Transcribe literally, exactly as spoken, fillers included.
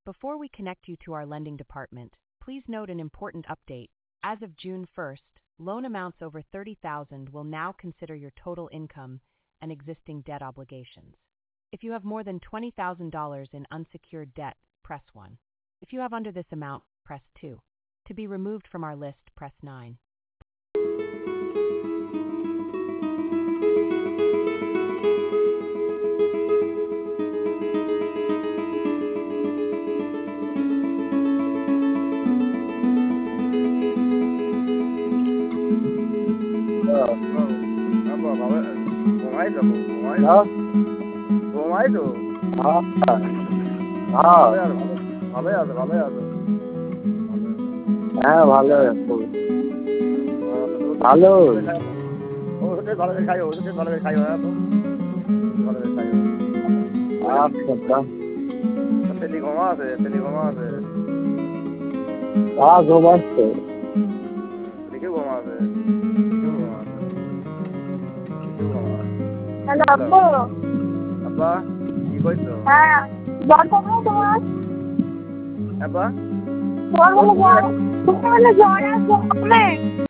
Before we connect you to our lending department, please note an important update. As of June first, loan amounts over thirty thousand dollars will now consider your total income and existing debt obligations. If you have more than twenty thousand dollars in unsecured debt, press one. If you have under this amount, press two. To be removed from our list, press nine. হ্যাঁ হ্যাঁ ভালো আছো ভালো ওষুধে ভালো খাই ওষুধে ভালো খাই ভালো খাই আচ্ছা তেলি ঘমা আছে তেলি ঘমা আছে হ্যাঁ ঘুম আসছে দেখে ঘমা আছে হ্যালো আব্বু আব্বা কি কইছো হ্যাঁ জ্বর কমে তোমার আব্বা তোমার বলে জ্বর তোমার বলে জ্বর আর কমে